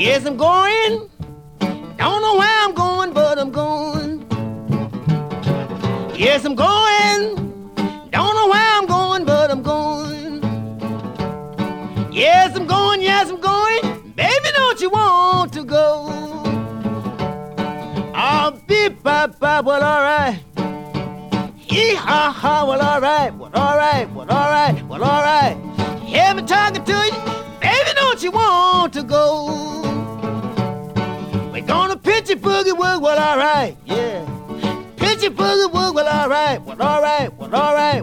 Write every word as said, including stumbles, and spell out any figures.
Yes, I'm going. Don't know where I'm going, but I'm going. Yes, I'm going. Don't know where I'm going, but I'm going. Yes, I'm going, yes, I'm going. Baby, don't you want to go? I'll be bop bop, well, all right. Yee ha ha, well, all right, well, all right, well, all right, well, all right. Hear me talking to you, baby, don't you want to go? We're gonna pitch a boogie woogie, well, all right, yeah. Pitch a boogie woogie, well, all right, well, all right, well, all right,